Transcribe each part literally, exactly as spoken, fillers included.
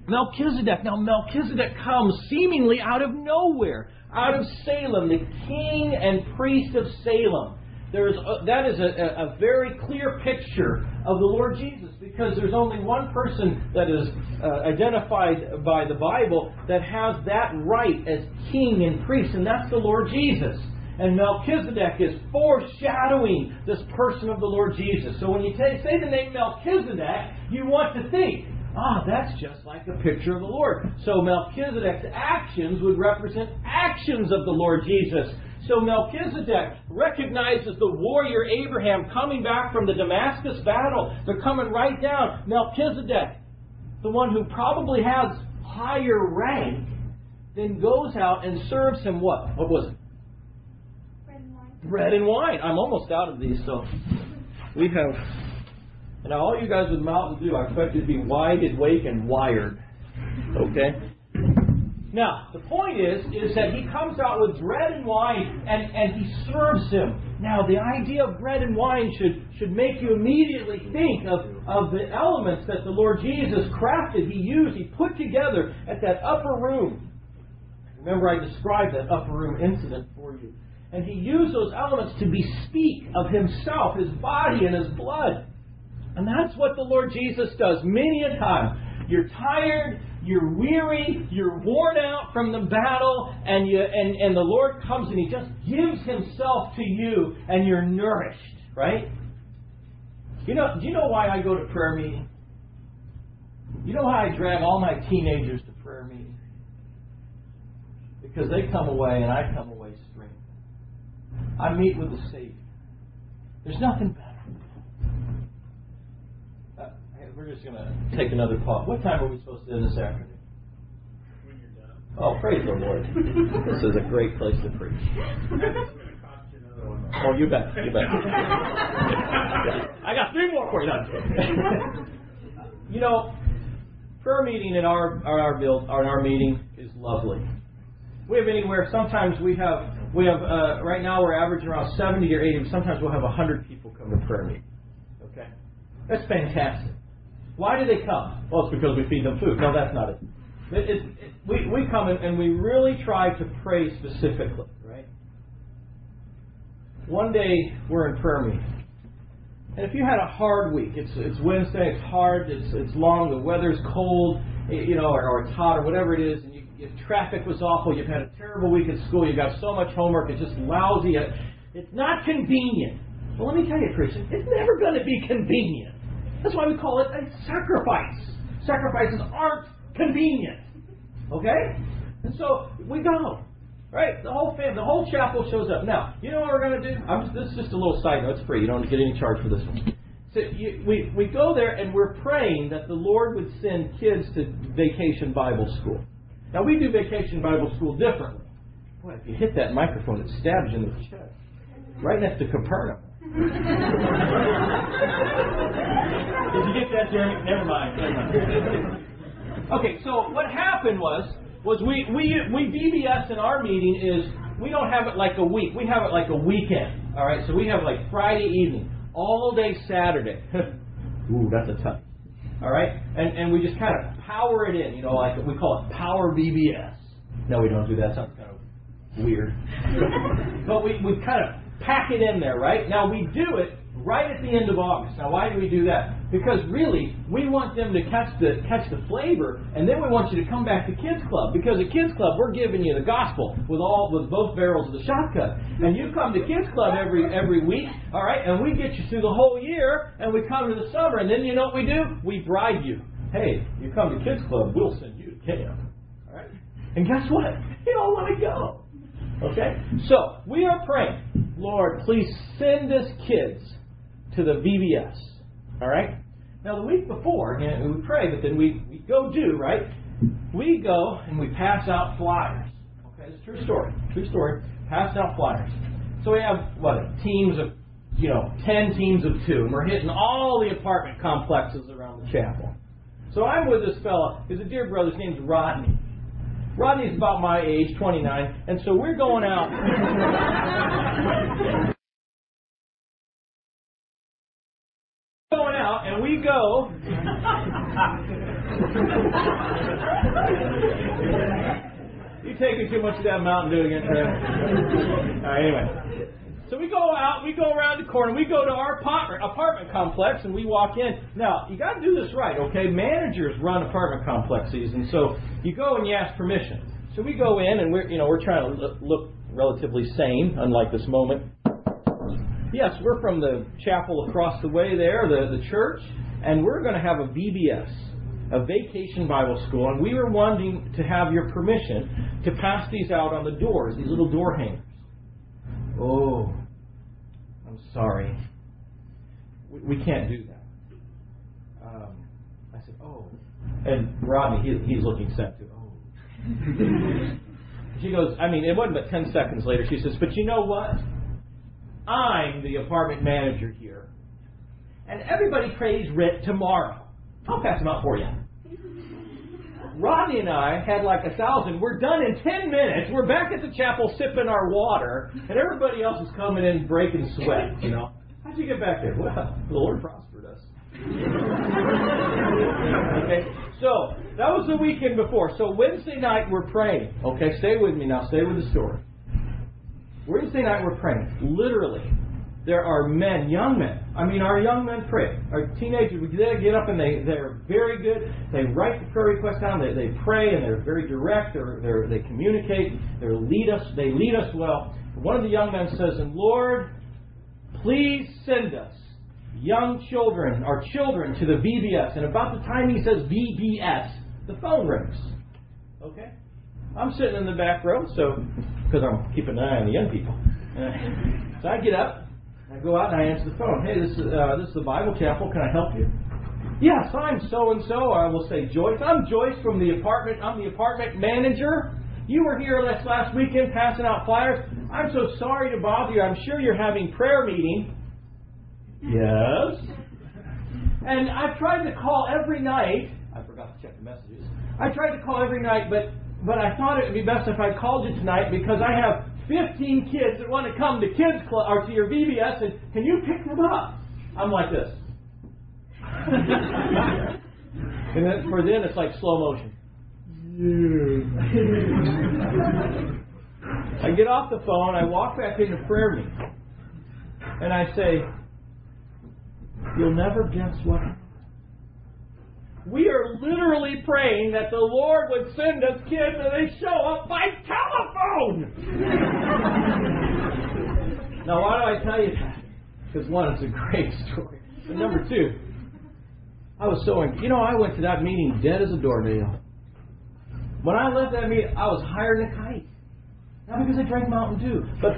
Melchizedek. Now, Melchizedek comes seemingly out of nowhere, out of Salem, the king and priest of Salem. There's a, that is a, a very clear picture of the Lord Jesus, because there's only one person that is uh, identified by the Bible that has that right as king and priest, and that's the Lord Jesus. And Melchizedek is foreshadowing this person of the Lord Jesus. So when you t- say the name Melchizedek, you want to think, ah, that's just like a picture of the Lord. So Melchizedek's actions would represent actions of the Lord Jesus. So Melchizedek recognizes the warrior Abraham coming back from the Damascus battle. They're coming right down. Melchizedek, the one who probably has higher rank, then goes out and serves him what? What was it? Bread and wine. Bread and wine. I'm almost out of these, so we have... Now, all you guys with mouths to do, I expect you to be wide awake and wired. Okay? Now, the point is, is that he comes out with bread and wine, and, and he serves him. Now, the idea of bread and wine should, should make you immediately think of, of the elements that the Lord Jesus crafted, he used, he put together at that upper room. Remember, I described that upper room incident for you. And he used those elements to bespeak of himself, his body and his blood. And that's what the Lord Jesus does many a time. You're tired, you're weary, you're worn out from the battle, and you and, and the Lord comes and He just gives Himself to you, and you're nourished, right? You know, do you know why I go to prayer meeting? You know why I drag all my teenagers to prayer meeting? Because they come away and I come away strengthened. I meet with the Savior. There's nothing better. We're just going to take another pause. What time are we supposed to end this afternoon? When you're done. Oh, praise the Lord. This is a great place to preach. It's going to cost you another one. Oh, you bet. You bet. I got three more for you. You know, prayer meeting in our our, our build, our, our meeting is lovely. We have anywhere, sometimes we have, we have uh, right now we're averaging around seventy or eighty. Sometimes we'll have one hundred people come to prayer meeting. Okay? That's fantastic. Why do they come? Well, it's because we feed them food. No, that's not it. it, it, it we, we come in and we really try to pray specifically, right? One day we're in prayer meeting. And if you had a hard week, it's it's Wednesday, it's hard, it's it's long, the weather's cold, you know, or, or it's hot or whatever it is, and you, if traffic was awful, you've had a terrible week at school, you've got so much homework, it's just lousy, it's not convenient. Well, let me tell you, Christian, it's never going to be convenient. That's why we call it a sacrifice. Sacrifices aren't convenient. Okay? And so we go. Right? The whole family, the whole chapel shows up. Now, you know what we're going to do? I'm just, this is just a little side note. It's free. You don't get any charge for this one. So you, we, we go there and we're praying that the Lord would send kids to Vacation Bible School. Now, we do Vacation Bible School differently. Boy, if you hit that microphone, it stabs you in the chest. Right next to Capernaum. Did you get that, Jeremy? Never mind. Never mind. Okay, so what happened was, was we, we, we V B S in our meeting is, we don't have it like a week. We have it like a weekend. All right, so we have like Friday evening, all day Saturday. Ooh, that's a tough. All right, and, and we just kind of power it in, you know, like we call it Power V B S. No, we don't do that. Sounds kind of weird. But we, we kind of pack it in there, right? Now, we do it right at the end of August. Now, why do we do that? Because really, we want them to catch the catch the flavor, and then we want you to come back to Kids Club. Because at Kids Club, we're giving you the gospel with all with both barrels of the shotgun. And you come to Kids Club every every week, all right, and we get you through the whole year, and we come to the summer, and then you know what we do? We bribe you. Hey, you come to Kids Club, we'll send you to camp. All right? And guess what? You don't want to go. Okay? So, we are praying, Lord, please send us kids to the V B S. All right? Now, the week before, you know, we pray, but then we, we go do, right? We go and we pass out flyers. Okay? It's a true story. True story. Pass out flyers. So we have, what, teams of, you know, ten teams of two. And we're hitting all the apartment complexes around the chapel. So I'm with this fella. He's a dear brother. His name's Rodney. Rodney's about my age, twenty-nine, and so we're going out. going out, and we go. You taking too much of that Mountain Dew again, Trey? All right, anyway. So we go out, we go around the corner, we go to our apartment, apartment complex, and we walk in. Now, you got to do this right, okay? Managers run apartment complexes, and so you go and you ask permission. So we go in, and we're, you know, we're trying to look, look relatively sane, unlike this moment. Yes, we're from the chapel across the way there, the, the church, and we're going to have a V B S, a Vacation Bible School, and we were wanting to have your permission to pass these out on the doors, these little door hangers. Oh, I'm sorry. We, we can't do that. Um, I said, oh. And Rodney, he, he's looking sad too. Oh. She goes, I mean, it wasn't but ten seconds later. She says, but you know what? I'm the apartment manager here. And everybody prays writ tomorrow. I'll pass them out for you. Rodney and I had like a thousand. We're done in ten minutes. We're back at the chapel sipping our water. And everybody else is coming in breaking sweat, you know. How'd you get back there? Well, the Lord prospered us. Okay, so that was the weekend before. So Wednesday night we're praying. Okay, stay with me now. Stay with the story. Wednesday night we're praying. Literally, there are men, young men. I mean, our young men pray. Our teenagers, they get up and they, they're very good. They write the prayer request down. They, they pray and they're very direct. They're, they're, they communicate. They lead us. They lead us well. One of the young men says, and Lord, please send us young children, our children, to the V B S. And about the time he says V B S, the phone rings. Okay? I'm sitting in the back row, so because I'm keeping an eye on the young people. Uh, so I get up, I go out and I answer the phone. Hey, this is uh, this is the Bible Chapel. Can I help you? Yes, I'm so and so. I will say Joyce. I'm Joyce from the apartment. I'm the apartment manager. You were here last last weekend passing out flyers. I'm so sorry to bother you. I'm sure you're having prayer meeting. Yes. And I've tried to call every night. I forgot to check the messages. I tried to call every night, but but I thought it would be best if I called you tonight because I have fifteen kids that want to come to kids club or to your V B S, and can you pick them up? I'm like this. And then for then it's like slow motion. I get off the phone, I walk back into prayer meeting, and I say, you'll never guess what. We are literally praying that the Lord would send us kids and they show up by telephone. Now, why do I tell you that? Because one, it's a great story. And number two, I was so, you know, I went to that meeting dead as a doornail. When I left that meeting, I was higher than a kite. Not because I drank Mountain Dew, but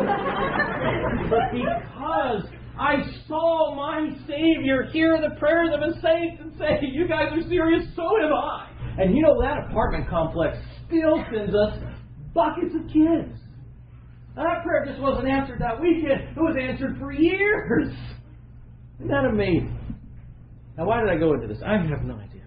but because I saw my Savior hear the prayers of His saints and say, you guys are serious, so am I. And you know, that apartment complex still sends us buckets of kids. Now, that prayer just wasn't answered that weekend. It was answered for years. Isn't that amazing? Now, why did I go into this? I have no idea.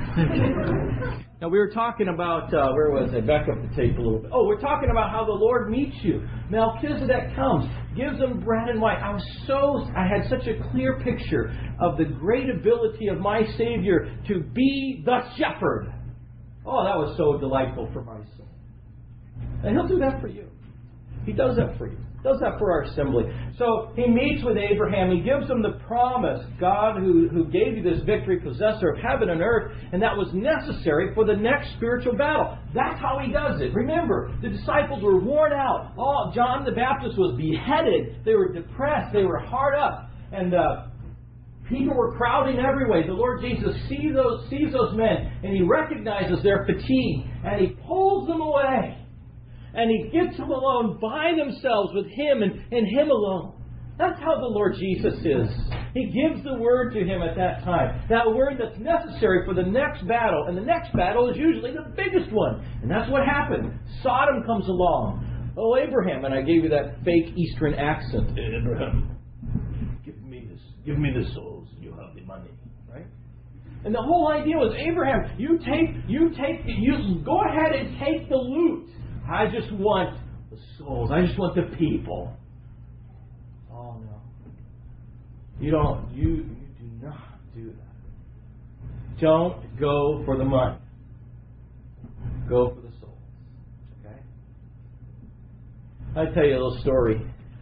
Now, we were talking about, uh, where was I? Back up the tape a little bit. Oh, we're talking about how the Lord meets you. Melchizedek comes, gives them bread and wine. I was so, I had such a clear picture of the great ability of my Savior to be the shepherd. Oh, that was so delightful for my soul. And He'll do that for you. He does that for you. Does that for our assembly. So He meets with Abraham. He gives him the promise, God who, who gave you this victory, possessor of heaven and earth, and that was necessary for the next spiritual battle. That's how He does it. Remember, the disciples were worn out. Oh, John the Baptist was beheaded. They were depressed. They were hard up. And uh, people were crowding every way. The Lord Jesus sees those, sees those men, and He recognizes their fatigue, and He pulls them away. And He gets them alone by themselves with Him and, and Him alone. That's how the Lord Jesus is. He gives the word to him at that time. That word that's necessary for the next battle. And the next battle is usually the biggest one. And that's what happened. Sodom comes along. Oh, Abraham. And I gave you that fake Eastern accent. Abraham, give me this. Give me the souls and you'll have the money. Right? And the whole idea was, Abraham, you take, you take, you go ahead and take the loot. I just want the souls. I just want the people. Oh, no. You don't, you, you do not do that. don't go for the money. Go for the souls. Okay? I'll tell you a little story.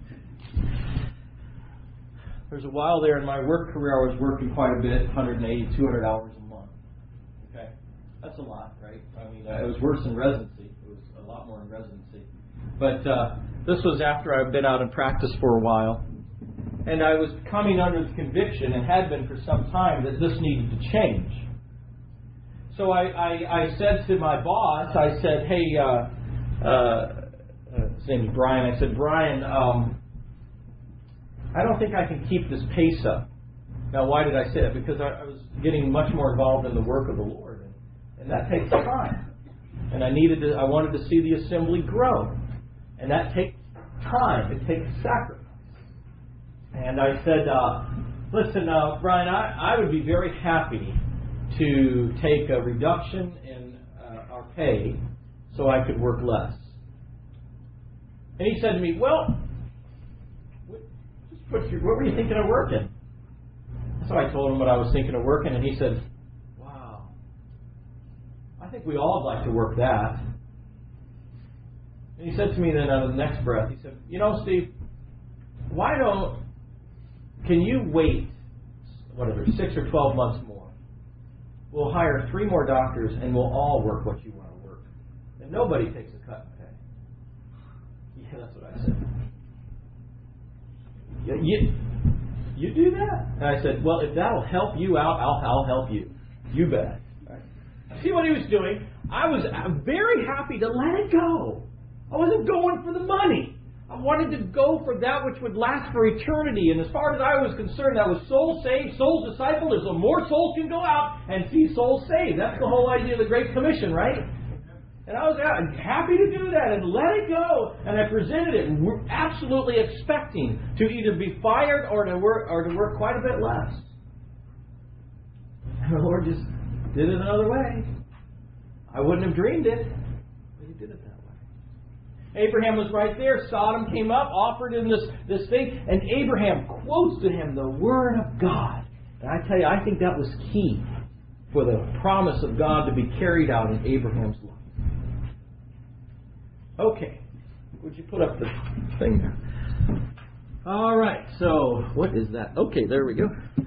There's a while there in my work career I was working quite a bit, one eighty, two hundred hours a month. Okay? That's a lot, right? I mean, uh, it was worse in residency. It was a lot more in residency. But uh, this was after I'd been out in practice for a while. And I was coming under the conviction, and had been for some time, that this needed to change. So I, I, I said to my boss, I said, hey, uh, uh, his name is Brian. I said, Brian, um, I don't think I can keep this pace up. Now, why did I say that? Because I, I was getting much more involved in the work of the Lord, and, and that takes time. And I needed to, I wanted to see the assembly grow, and that takes time. It takes sacrifice. And I said, uh, listen, uh, Brian, I, I would be very happy to take a reduction in uh, our pay so I could work less. And he said to me, well, what, just put your, what were you thinking of working? So I told him what I was thinking of working, and he said, wow, I think we all would like to work that. And he said to me then out of the next breath, he said, you know, Steve, why don't, can you wait, whatever, six or twelve months more? We'll hire three more doctors, and we'll all work what you want to work. And nobody takes a cut in pay. Yeah, that's what I said. You, you, you do that? And I said, well, if that'll help you out, I'll, I'll help you. You bet. Right. See what he was doing? I was very happy to let it go. I wasn't going for the money. I wanted to go for that which would last for eternity. And as far as I was concerned, that was soul saved, soul discipled. There's a more souls can go out and see souls saved. That's the whole idea of the Great Commission, right? And I was happy to do that and let it go. And I presented it, absolutely expecting to either be fired or to work or to work quite a bit less. And the Lord just did it another way. I wouldn't have dreamed it, but He did it that way. Abraham was right there. Sodom came up, offered him this, this thing, and Abraham quotes to him the Word of God. And I tell you, I think that was key for the promise of God to be carried out in Abraham's life. Okay. Would you put up the thing there? All right. So, what is that? Okay, there we go.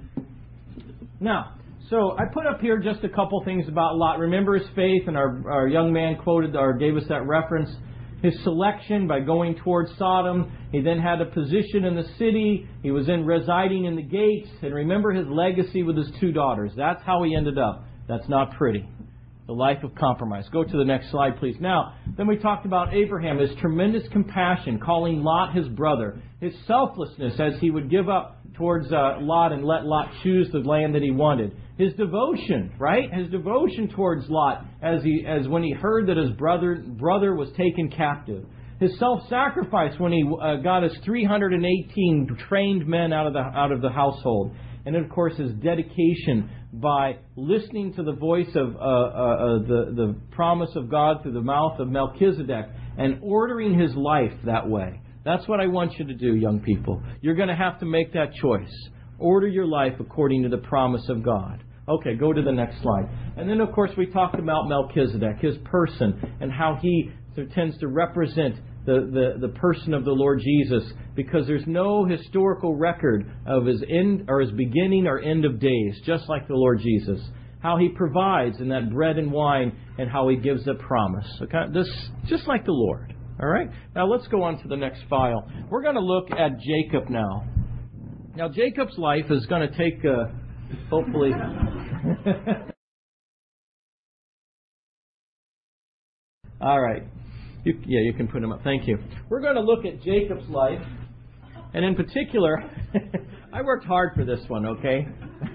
Now, so I put up here just a couple things about Lot. Remember his faith, and our, our young man quoted or gave us that reference. His selection by going towards Sodom. He then had a position in the city. He was then residing in the gates. And remember his legacy with his two daughters. That's how he ended up. That's not pretty. The life of compromise. Go to the next slide, please. Now, then we talked about Abraham, his tremendous compassion, calling Lot his brother. His selflessness as he would give up towards uh, Lot and let Lot choose the land that he wanted. His devotion, right? His devotion towards Lot as he as when he heard that his brother brother was taken captive. His self-sacrifice when he uh, got his three hundred eighteen trained men out of the out of the household. And of course his dedication by listening to the voice of uh, uh, uh, the, the promise of God through the mouth of Melchizedek and ordering his life that way. That's what I want you to do, young people. You're going to have to make that choice. Order your life according to the promise of God. Okay, go to the next slide. And then, of course, we talked about Melchizedek, his person, and how he tends to represent the, the, the person of the Lord Jesus, because there's no historical record of his end or his beginning or end of days, just like the Lord Jesus. How he provides in that bread and wine, and how he gives a promise. Okay, this just like the Lord. All right. Now let's go on to the next file. We're going to look at Jacob now. Now Jacob's life is going to take, uh, hopefully. All right. You, yeah, you can put him up. Thank you. We're going to look at Jacob's life. And in particular, I worked hard for this one, okay?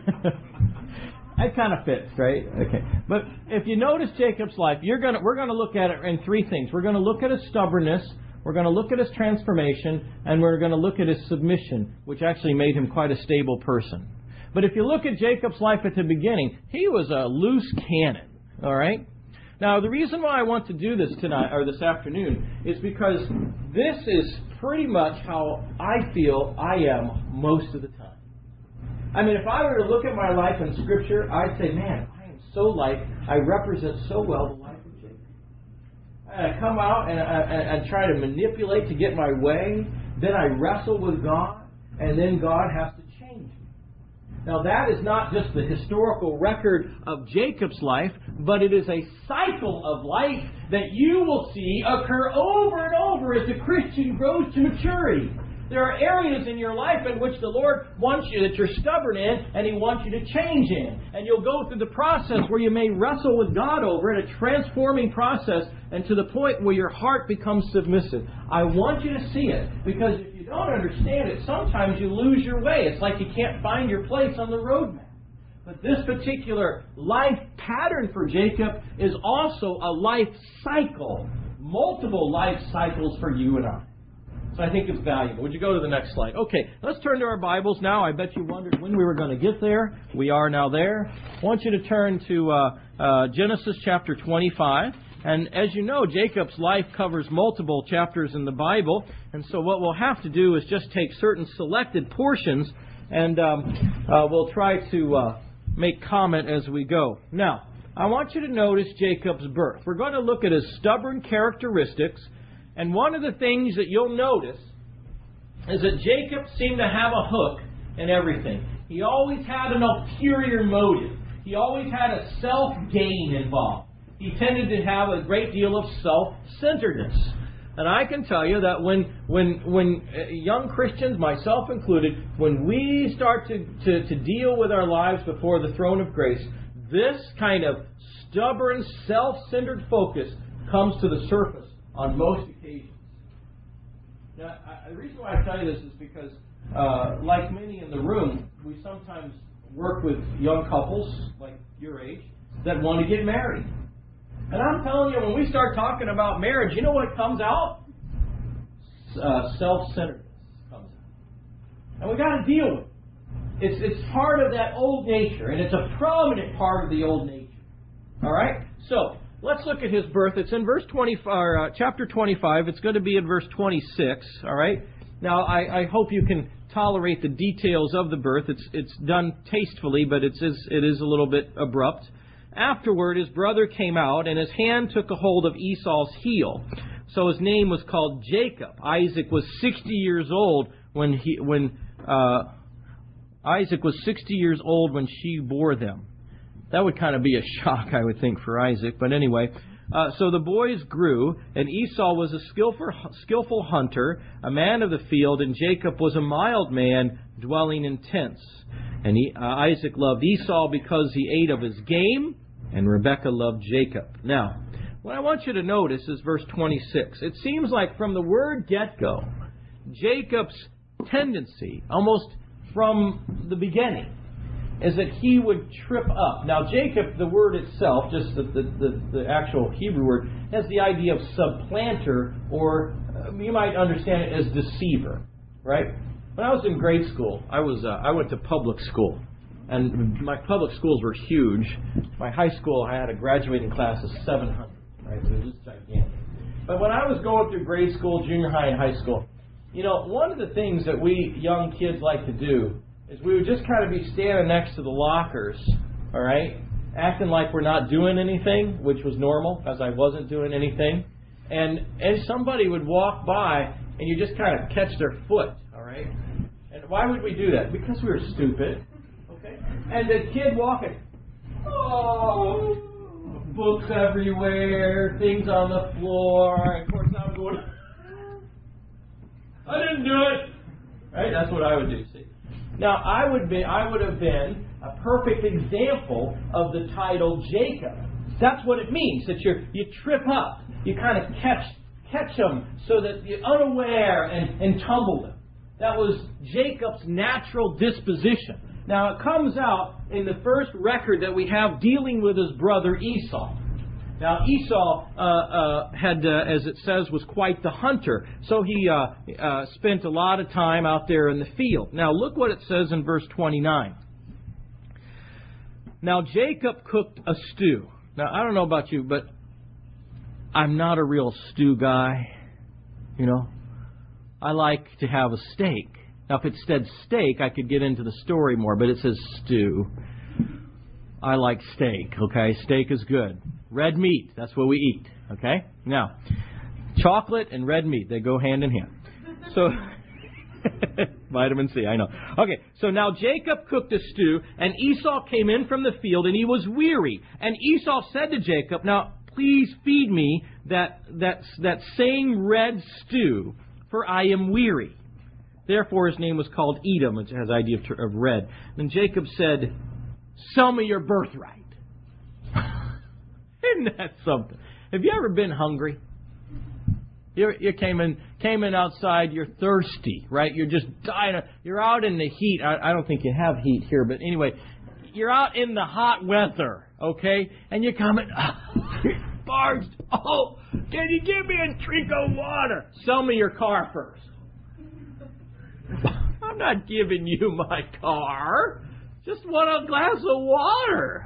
It kind of fits, right? Okay. But if you notice Jacob's life, you're going to, we're going to look at it in three things. We're going to look at his stubbornness, we're going to look at his transformation, and we're going to look at his submission, which actually made him quite a stable person. But if you look at Jacob's life at the beginning, he was a loose cannon, all right? Now, the reason why I want to do this tonight or this afternoon is because this is pretty much how I feel I am most of the time. I mean, if I were to look at my life in Scripture, I'd say, man, I so like, I represent so well the life of Jacob. And I come out and I, and I try to manipulate to get my way. Then I wrestle with God, and then God has to change me. Now that is not just the historical record of Jacob's life, but it is a cycle of life that you will see occur over and over as a Christian grows to maturity. There are areas in your life in which the Lord wants you, that you're stubborn in, and He wants you to change in. And you'll go through the process where you may wrestle with God over it, a transforming process, and to the point where your heart becomes submissive. I want you to see it, because if you don't understand it, sometimes you lose your way. It's like you can't find your place on the roadmap. But this particular life pattern for Jacob is also a life cycle. Multiple life cycles for you and I. So I think it's valuable. Would you go to the next slide? Okay, let's turn to our Bibles now. I bet you wondered when we were going to get there. We are now there. I want you to turn to uh, uh, Genesis chapter twenty-five. And as you know, Jacob's life covers multiple chapters in the Bible. And so what we'll have to do is just take certain selected portions, and um, uh, we'll try to uh, make comment as we go. Now, I want you to notice Jacob's birth. We're going to look at his stubborn characteristics. And one of the things that you'll notice is that Jacob seemed to have a hook in everything. He always had an ulterior motive. He always had a self-gain involved. He tended to have a great deal of self-centeredness. And I can tell you that when when when young Christians, myself included, when we start to, to, to deal with our lives before the throne of grace, this kind of stubborn, self-centered focus comes to the surface on most occasions. Now, I, the reason why I tell you this is because, uh, like many in the room, we sometimes work with young couples, like your age, that want to get married. And I'm telling you, when we start talking about marriage, you know what comes out? Uh, self-centeredness comes out. And we got to deal with it. It's, it's part of that old nature, and it's a prominent part of the old nature. All right? So, let's look at his birth. It's in verse twenty, or, uh, chapter twenty-five. It's going to be in verse twenty-six. All right. Now, I, I hope you can tolerate the details of the birth. It's it's done tastefully, but it's it is a little bit abrupt. Afterward, his brother came out, and his hand took a hold of Esau's heel. So his name was called Jacob. Isaac was sixty years old when he when uh, Isaac was sixty years old when she bore them. That would kind of be a shock, I would think, for Isaac. But anyway, uh, so the boys grew, and Esau was a skillful, skillful hunter, a man of the field, and Jacob was a mild man, dwelling in tents. And he, uh, Isaac loved Esau because he ate of his game, and Rebekah loved Jacob. Now, what I want you to notice is verse twenty-six. It seems like from the word get-go, Jacob's tendency, almost from the beginning, is that he would trip up. Now, Jacob, the word itself, just the, the, the, the actual Hebrew word, has the idea of supplanter, or uh, you might understand it as deceiver, right? When I was in grade school, I was uh, I went to public school, and my public schools were huge. My high school, I had a graduating class of seven hundred, right? So it was gigantic. But when I was going through grade school, junior high, and high school, you know, one of the things that we young kids like to do is we would just kind of be standing next to the lockers, all right, acting like we're not doing anything, which was normal, as I wasn't doing anything. And and somebody would walk by, and you just kind of catch their foot, all right? And why would we do that? Because we were stupid, okay? And the kid walking, oh, books everywhere, things on the floor. And of course, I'm going, I didn't do it, right? That's what I would do, see. Now, I would be, I would have been a perfect example of the title Jacob. That's what it means, that you you trip up, you kind of catch catch them so that you're unaware and, and tumble them. That was Jacob's natural disposition. Now, it comes out in the first record that we have dealing with his brother Esau. Now, Esau uh, uh, had, uh, as it says, was quite the hunter. So he uh, uh, spent a lot of time out there in the field. Now, look what it says in verse twenty-nine. Now, Jacob cooked a stew. Now, I don't know about you, but I'm not a real stew guy. You know, I like to have a steak. Now, if it said steak, I could get into the story more, but it says stew. I like steak, okay? Steak is good. Red meat, that's what we eat, okay? Now, chocolate and red meat, they go hand in hand. So, vitamin C, I know. Okay, so now Jacob cooked a stew, and Esau came in from the field, and he was weary. And Esau said to Jacob, now, please feed me that, that, that same red stew, for I am weary. Therefore his name was called Edom, which has the idea of, of red. Then Jacob said, sell me your birthright. Isn't that something? Have you ever been hungry? You you came in came in outside. You're thirsty, right? You're just dying. You're out in the heat. I, I don't think you have heat here, but anyway, you're out in the hot weather, okay? And you come in, barged. Oh, can you give me a drink of water? Sell me your car first. I'm not giving you my car. Just want a glass of water.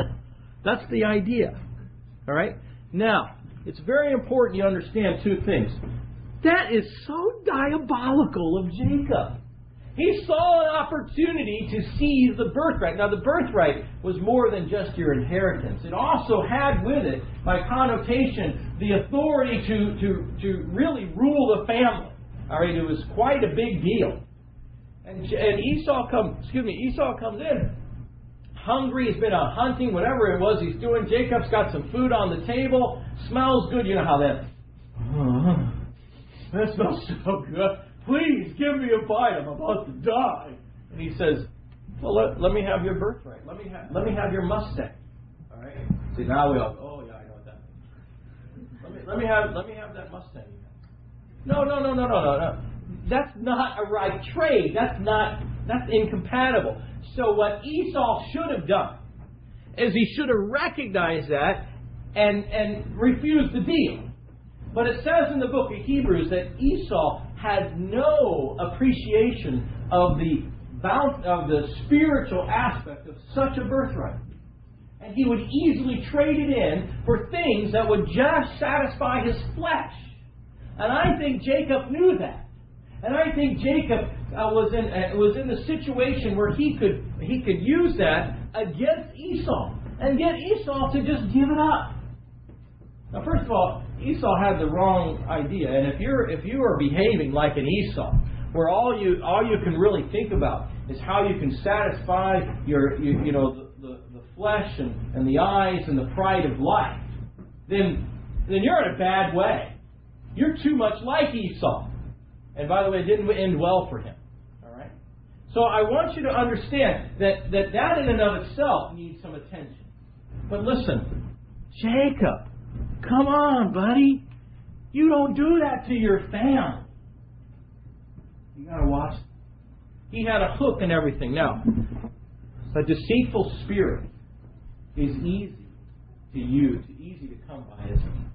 That's the idea. All right? Now, it's very important you understand two things. That is so diabolical of Jacob. He saw an opportunity to seize the birthright. Now, the birthright was more than just your inheritance. It also had with it, by connotation, the authority to, to, to really rule the family. All right? It was quite a big deal. And, and Esau comes, excuse me, Esau comes in, hungry. He's been out hunting, whatever it was he's doing. Jacob's got some food on the table. Smells good. You know how that. Uh, that smells so good. Please give me a bite. I'm about to die. And he says, "Well, let, let me have your birthright. Let me have let me have your Mustang." All right. See, now we all. Oh yeah, I know what that means. Let me let me have let me have that Mustang. No, no, no, no, no, no, no. That's not a right trade. That's not. That's incompatible. So what Esau should have done is he should have recognized that and, and refused the deal. But it says in the book of Hebrews that Esau had no appreciation of the bounty, of the spiritual aspect of such a birthright. And he would easily trade it in for things that would just satisfy his flesh. And I think Jacob knew that. And I think Jacob uh, was in uh, was in the situation where he could he could use that against Esau and get Esau to just give it up. Now, first of all, Esau had the wrong idea, and if you're if you are behaving like an Esau, where all you all you can really think about is how you can satisfy your you, you know the, the, the flesh and, and the eyes and the pride of life, then then you're in a bad way. You're too much like Esau. And by the way, it didn't end well for him. All right? So I want you to understand that that, that in and of itself needs some attention. But listen, Jacob, come on, buddy. You don't do that to your family. You got to watch. He had a hook and everything. Now, a deceitful spirit is easy to use, easy to come by, isn't it?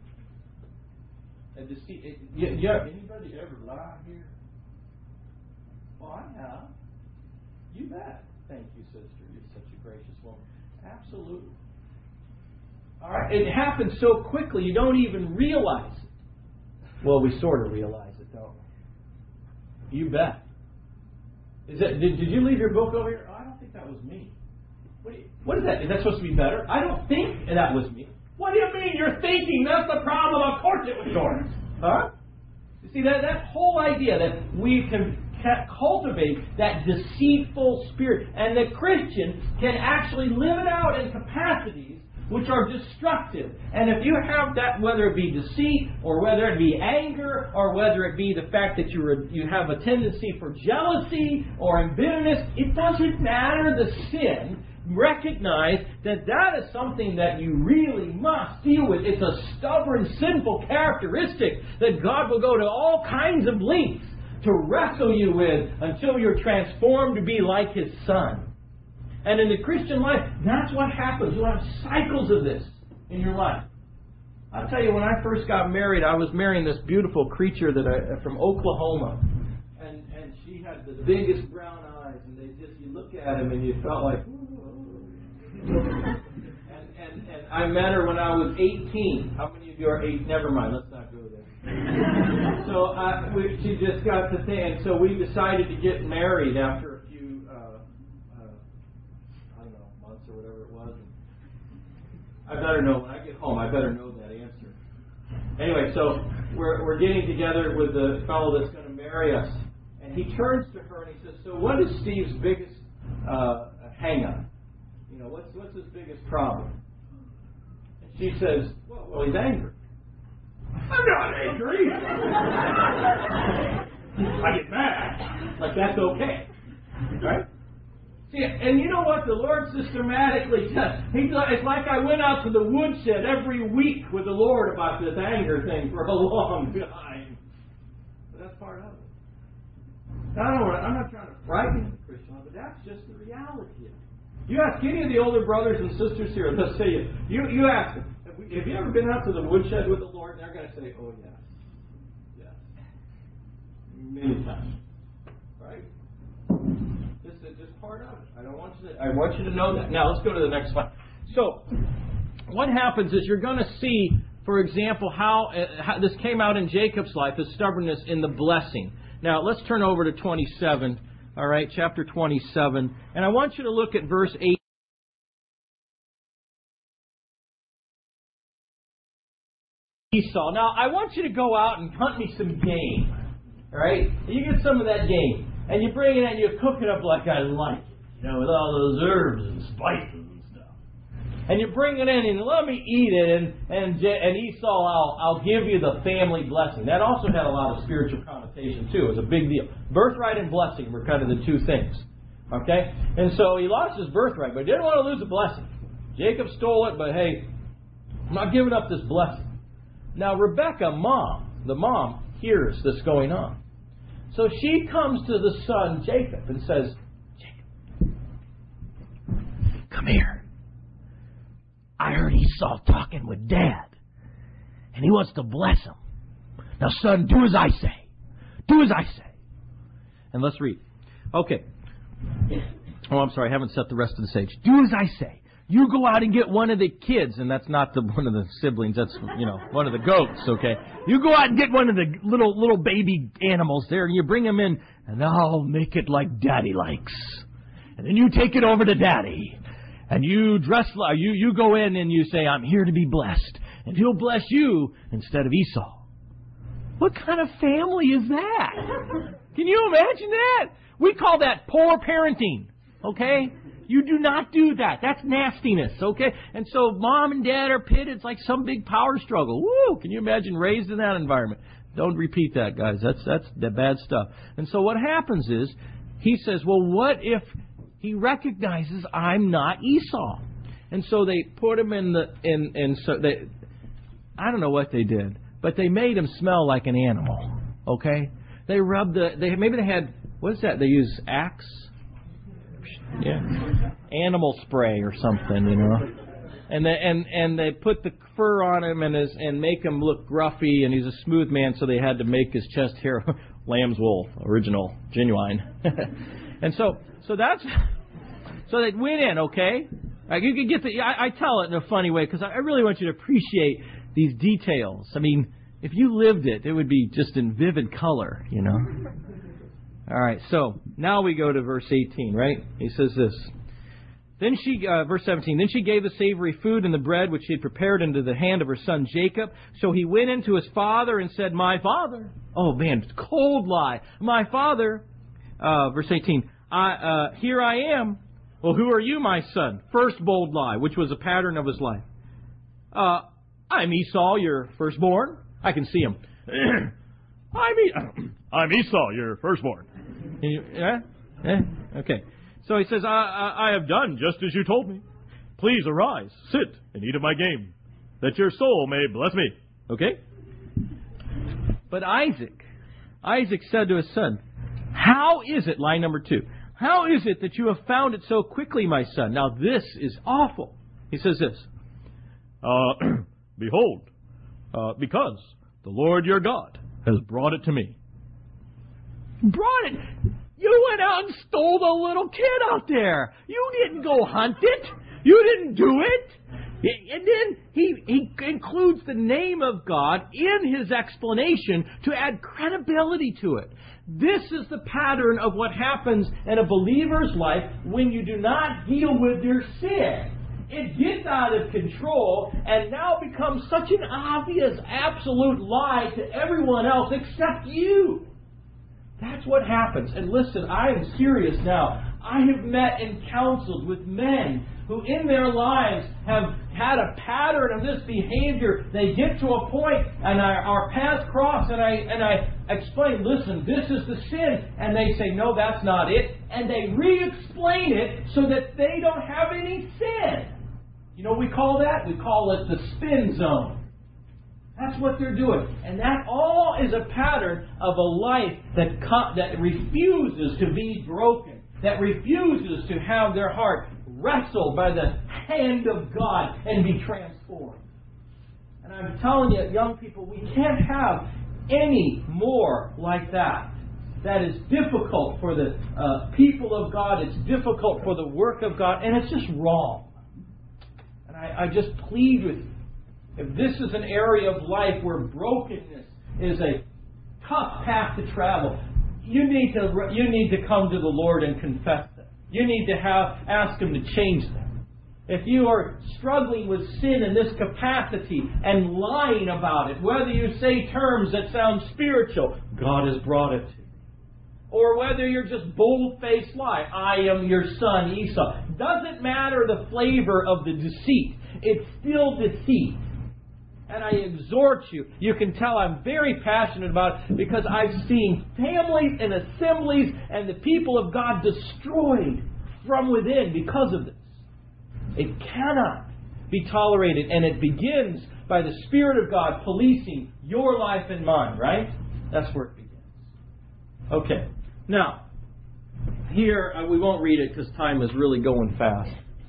A deceit, it, yeah, yeah, anybody ever lie here? Well, I have. You bet. Thank you, sister. You're such a gracious woman. Absolutely. All right. It happens so quickly you don't even realize it. Well, we sort of realize it, don't we? You bet. Is that? Did, did you leave your book over here? Oh, I don't think that was me. What, do you, what is that? Is that supposed to be better? I don't think that was me. What do you mean you're thinking? That's the problem. Of course it was yours. Huh? You see, that, that whole idea that we can cultivate that deceitful spirit, and the Christian can actually live it out in capacities which are destructive. And if you have that, whether it be deceit, or whether it be anger, or whether it be the fact that you you have a tendency for jealousy or in bitterness, it doesn't matter the sin. Recognize that that is something that you really must deal with. It's a stubborn, sinful characteristic that God will go to all kinds of lengths to wrestle you with until you're transformed to be like His Son. And in the Christian life, that's what happens. You'll have cycles of this in your life. I'll tell you, when I first got married, I was marrying this beautiful creature that I, from Oklahoma. And, and she had the biggest brown eyes, and they just, you look at him and you felt like, and, and, and I met her when I was eighteen. How many of you are eight? Never mind, let's not go there. So uh, we, she just got to think, and so we decided to get married after a few, uh, uh, I don't know, months or whatever it was. I better know when I get home. I better know that answer. Anyway, so we're we're getting together with the fellow that's going to marry us, and he turns to her and he says, "So what is Steve's biggest uh, hang-up? You know, what's what's his biggest problem?" And she says, "Well, well he's angry." I'm not angry. I get mad. Like that's okay, right? See, and you know what? The Lord systematically does. He's like, it's like I went out to the woodshed every week with the Lord about this anger thing for a long time. But that's part of it. I don't. I'm not trying to frighten the Christian, but that's just the reality of it. You ask any of the older brothers and sisters here, they'll say you. You you ask them. Have you ever been out to the woodshed with the Lord? And they're going to say, "Oh yes, yes, many times." Right? This is just part of it. I don't want you to. I want you to know that. Now let's go to the next slide. So, what happens is you're going to see, for example, how, uh, how this came out in Jacob's life, the stubbornness in the blessing. Now let's turn over to twenty-seven. All right, chapter twenty-seven, and I want you to look at verse eight. Esau. Now, I want you to go out and hunt me some game. All right? You get some of that game. And you bring it in and you cook it up like I like it. You know, with all those herbs and spices and stuff. And you bring it in and let me eat it. And, and, and Esau, I'll, I'll give you the family blessing. That also had a lot of spiritual connotation, too. It was a big deal. Birthright and blessing were kind of the two things. Okay? And so he lost his birthright, but he didn't want to lose the blessing. Jacob stole it, but hey, I'm not giving up this blessing. Now, Rebecca, mom, the mom, hears this going on. So she comes to the son, Jacob, and says, "Jacob, come here. I heard Esau talking with Dad, and he wants to bless him. Now, son, do as I say. Do as I say." And let's read. Okay. Oh, I'm sorry, I haven't set the rest of the stage. "Do as I say. You go out and get one of the kids," and that's not the one of the siblings, that's, you know, one of the goats, okay? "You go out and get one of the little little baby animals there, and you bring them in, and I'll make it like Daddy likes. And then you take it over to Daddy, and you dress like, you, you go in and you say, 'I'm here to be blessed,' and he'll bless you instead of Esau." What kind of family is that? Can you imagine that? We call that poor parenting, okay? You do not do that. That's nastiness, okay? And so mom and dad are pitted. It's like some big power struggle. Woo! Can you imagine raised in that environment? Don't repeat that, guys. That's that's the bad stuff. And so what happens is, he says, well, what if he recognizes I'm not Esau? And so they put him in the, in, in so they, I don't know what they did, but they made him smell like an animal, okay? They rubbed the, they maybe they had, what is that? They use Axe? Yeah, animal spray or something, you know, and they, and and they put the fur on him and his, and make him look gruffy, and he's a smooth man, so they had to make his chest hair lamb's wool, original, genuine, and so so that's so they went in, okay. Like you can get the I, I tell it in a funny way because I, I really want you to appreciate these details. I mean, if you lived it, it would be just in vivid color, you know. All right, so now we go to verse eighteen, right? He says this. Then she, uh, verse seventeen, then she gave the savory food and the bread which she had prepared into the hand of her son Jacob. So he went in to his father and said, "My father." Oh, man, cold lie. "My father." Uh, verse eighteen, I, uh, "Here I am." "Well, who are you, my son?" First bold lie, which was a pattern of his life. Uh, "I'm Esau, your firstborn." I can see him. I'm, e- I'm Esau, your firstborn. You, yeah? Yeah? Okay. So he says, I, I, I have done just as you told me. Please arise, sit, and eat of my game, that your soul may bless me. Okay? But Isaac, Isaac said to his son, "How is it," line number two, "how is it that you have found it so quickly, my son?" Now this is awful. He says this, uh, "Behold, uh, because the Lord your God has brought it to me." Brought it? You went out and stole the little kid out there. You didn't go hunt it. You didn't do it. And then he, he includes the name of God in his explanation to add credibility to it. This is the pattern of what happens in a believer's life when you do not deal with your sin. it gets out of control and now becomes such an obvious, absolute lie to everyone else except you. That's what happens. And listen, I am serious now. I have met and counseled with men who in their lives have had a pattern of this behavior. They get to a point and our, our paths cross and I and I explain, listen, this is the sin. And they say, no, that's not it. And they re-explain it so that they don't have any sin. You know what we call that? We call it the spin zone. That's what they're doing. And that all is a pattern of a life that co- that refuses to be broken, that refuses to have their heart wrestled by the hand of God and be transformed. And I'm telling you, young people, we can't have any more like that. That is difficult for the uh, people of God. It's difficult for the work of God. And it's just wrong. And I, I just plead with you. If this is an area of life where brokenness is a tough path to travel, you need to you need to come to the Lord and confess them. You need to have ask Him to change them. If you are struggling with sin in this capacity and lying about it, whether you say terms that sound spiritual, God has brought it to you. Or whether you're just bold-faced lie, I am your son Esau. Doesn't matter the flavor of the deceit. It's still deceit. And I exhort you, you can tell I'm very passionate about it because I've seen families and assemblies and the people of God destroyed from within because of this. It cannot be tolerated, and it begins by the Spirit of God policing your life and mine, right? That's where it begins. Okay, now, here, uh, we won't read it because time is really going fast.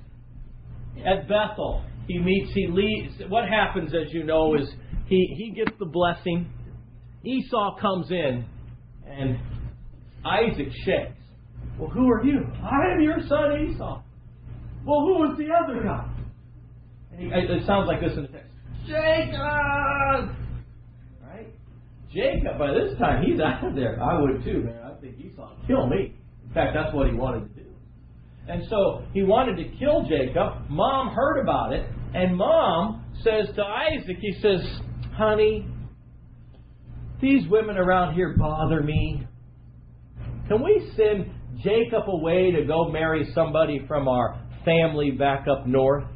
At Bethel, He meets, he leads. What happens, as you know, is he, he gets the blessing. Esau comes in, and Isaac shakes. Well, who are you? I am your son Esau. Well, who was the other guy? And he, it sounds like this in the text. Jacob! Right? Jacob, by this time, he's out of there. I would too, man. I think Esau would kill me. In fact, that's what he wanted to do. And so he wanted to kill Jacob. Mom heard about it. And Mom says to Isaac, he says, honey, these women around here bother me. Can we send Jacob away to go marry somebody from our family back up north?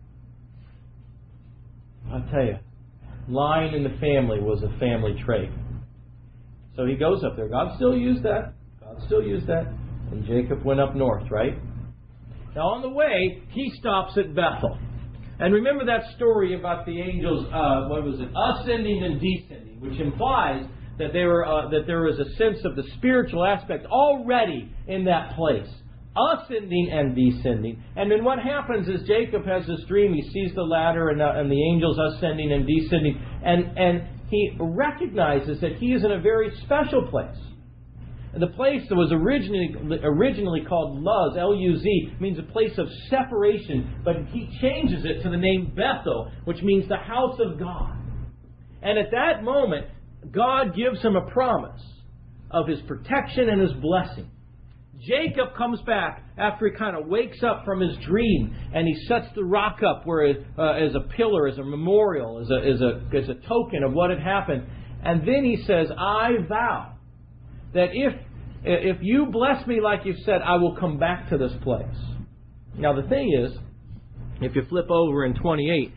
I'll tell you, lying in the family was a family trait. So he goes up there. God still used that. God still used that. And Jacob went up north, right? Now on the way, he stops at Bethel. And remember that story about the angels, uh, what was it, ascending and descending, which implies that there, uh, that there is a sense of the spiritual aspect already in that place. Ascending and descending. And then what happens is Jacob has this dream. He sees the ladder and, uh, and the angels ascending and descending. And, and he recognizes that he is in a very special place. The place that was originally originally called Luz, L U Z, means a place of separation, but he changes it to the name Bethel, which means the house of God. And at that moment, God gives him a promise of His protection and His blessing. Jacob comes back after he kind of wakes up from his dream, and he sets the rock up where it, uh, as a pillar, as a memorial, as a, as a, as a token of what had happened. And then he says, I vow that if if you bless me like you said, I will come back to this place. Now the thing is, if you flip over in twenty-eight,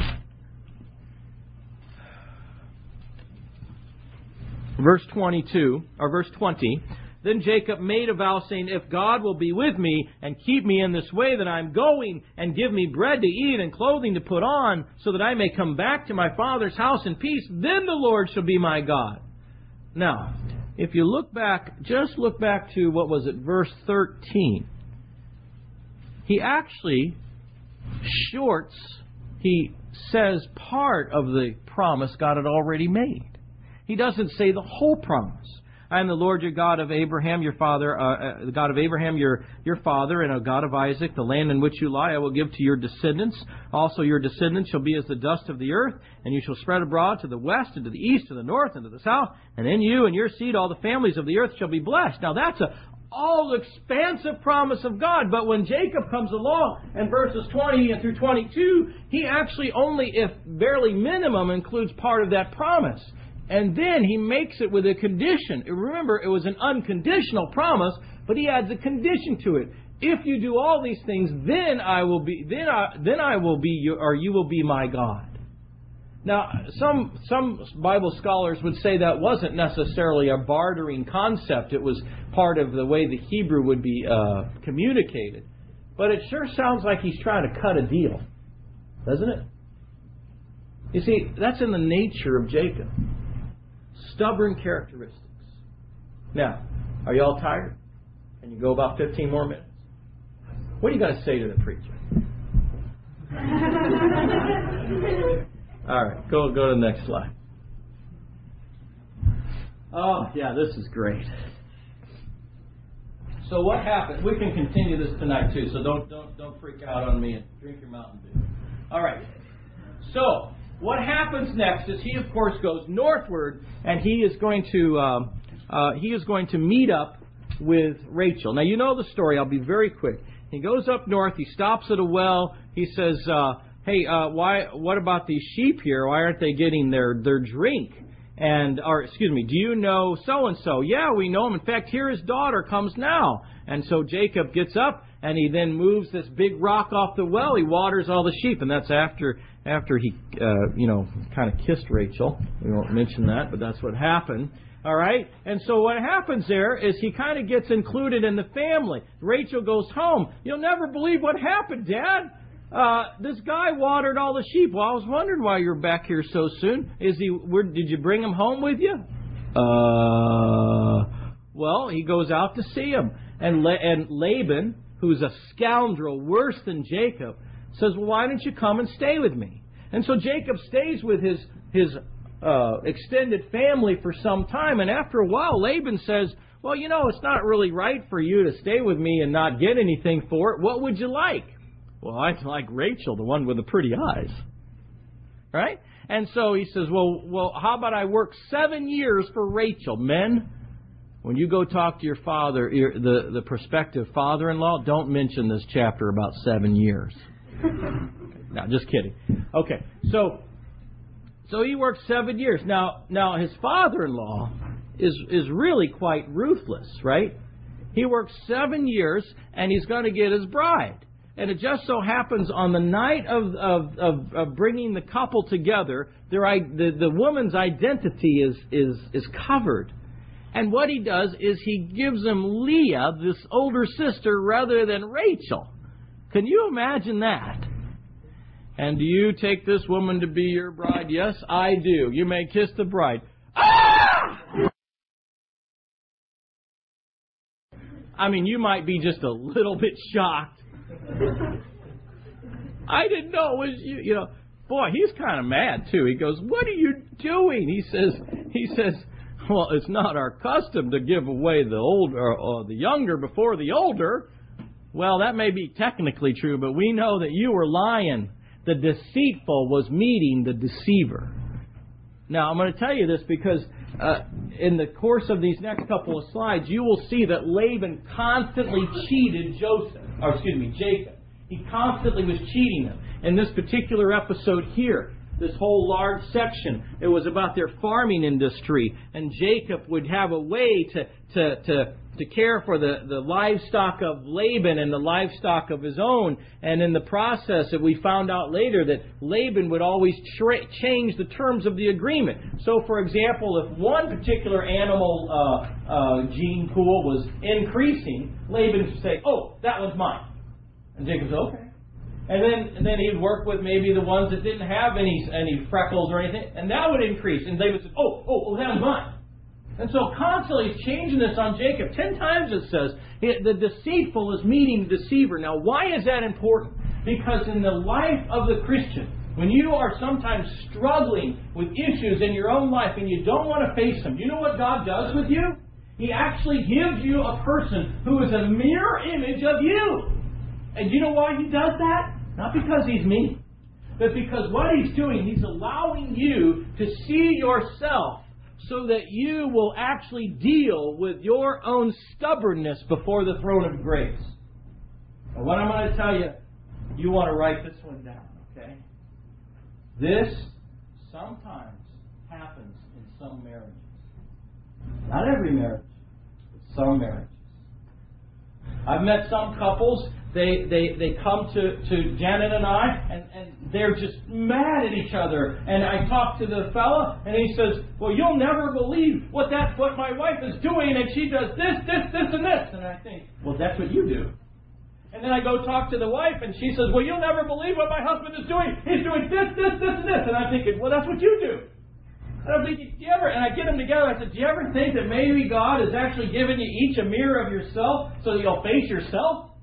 verse twenty-two, or verse twenty, then Jacob made a vow saying, if God will be with me and keep me in this way that I'm going, and give me bread to eat and clothing to put on, so that I may come back to my father's house in peace, then the Lord shall be my God. Now, if you look back, just look back to, what was it, verse thirteen. He actually shorts, he says part of the promise God had already made. He doesn't say the whole promise. I am the Lord your God of Abraham, your father, uh, uh, the God of Abraham, your your father, and a God of Isaac. The land in which you lie I will give to your descendants. Also your descendants shall be as the dust of the earth, and you shall spread abroad to the west, and to the east, to the north, and to the south. And in you and your seed all the families of the earth shall be blessed. Now that's a all expansive promise of God. But when Jacob comes along in verses twenty and through twenty-two, he actually only, if barely minimum, includes part of that promise. And then he makes it with a condition. Remember, it was an unconditional promise, but he adds a condition to it. If you do all these things, then I will be, then I, then I will be, your, or you will be my God. Now, some some Bible scholars would say that wasn't necessarily a bartering concept. It was part of the way the Hebrew would be uh, communicated. But it sure sounds like he's trying to cut a deal, doesn't it? You see, that's in the nature of Jacob. Stubborn characteristics. Now, are you all tired? Can you go about fifteen more minutes? What are you going to say to the preacher? All right, go go to the next slide. Oh, yeah, this is great. So what happened? We can continue this tonight too, so don't don't don't freak out on me and drink your Mountain Dew. All right. So what happens next is he, of course, goes northward, and he is going to um, uh, he is going to meet up with Rachel. Now, you know the story. I'll be very quick. He goes up north. He stops at a well. He says, uh, "Hey, uh, why? What about these sheep here? Why aren't they getting their their drink?" And, or excuse me, do you know so and so? Yeah, we know him. In fact, here his daughter comes now. And so Jacob gets up, and he then moves this big rock off the well. He waters all the sheep, and that's after after he, uh, you know, kind of kissed Rachel. We won't mention that, but that's what happened. All right? And so what happens there is he kind of gets included in the family. Rachel goes home. You'll never believe what happened, Dad. Uh, this guy watered all the sheep. Well, I was wondering why you're back here so soon. Is he? Where, did you bring him home with you? Uh, well, he goes out to see him. And, La- and Laban, who's a scoundrel worse than Jacob, says, well, why don't you come and stay with me? And so Jacob stays with his his uh, extended family for some time. And after a while, Laban says, well, you know, it's not really right for you to stay with me and not get anything for it. What would you like? Well, I'd like Rachel, the one with the pretty eyes. Right? And so he says, well, well, how about I work seven years for Rachel? Men, when you go talk to your father, your, the, the prospective father-in-law, don't mention this chapter about seven years. No, just kidding. Okay, so so he works seven years. Now, now his father-in-law is is really quite ruthless, right? He works seven years, and he's going to get his bride. And it just so happens on the night of of, of, of bringing the couple together, their, the, the woman's identity is, is, is covered. And what he does is he gives him Leah, this older sister, rather than Rachel. Can you imagine that? And do you take this woman to be your bride? Yes, I do. You may kiss the bride. Ah! I mean, you might be just a little bit shocked. I didn't know it was you. You know, boy, he's kind of mad too. He goes, "What are you doing?" He says, "He says, well, it's not our custom to give away the older or, or the younger before the older." Well, that may be technically true, but we know that you were lying. The deceitful was meeting the deceiver. Now, I'm going to tell you this because uh, in the course of these next couple of slides, you will see that Laban constantly cheated Joseph, or excuse me, Jacob. He constantly was cheating him. In this particular episode here, this whole large section, it was about their farming industry, and Jacob would have a way to to to, to care for the, the livestock of Laban and the livestock of his own. And in the process, that we found out later that Laban would always tra- change the terms of the agreement. So, for example, if one particular animal uh, uh, gene pool was increasing, Laban would say, "Oh, that one's mine." And Jacob said, "Okay." And then and then he'd work with maybe the ones that didn't have any any freckles or anything, and that would increase. And David said, "Oh, oh, oh, that one's mine." And so constantly he's changing this on Jacob. Ten times it says the deceitful is meeting the deceiver. Now, why is that important? Because in the life of the Christian, when you are sometimes struggling with issues in your own life and you don't want to face them, you know what God does with you? He actually gives you a person who is a mirror image of you. And you know why He does that? Not because He's mean, but because what He's doing, He's allowing you to see yourself so that you will actually deal with your own stubbornness before the throne of grace. And what I'm going to tell you, you want to write this one down, okay? This sometimes happens in some marriages. Not every marriage, but some marriages. I've met some couples, they they, they come to, to Janet and I, and, and they're just mad at each other. And I talk to the fella, and he says, well, you'll never believe what that what my wife is doing, and she does this, this, this, and this. And I think, well, that's what you do. And then I go talk to the wife, and she says, well, you'll never believe what my husband is doing. He's doing this, this, this, and this. And I'm thinking, well, that's what you do. And I'm thinking, do you ever, and I get them together, I said, do you ever think that maybe God has actually given you each a mirror of yourself so that you'll face yourself?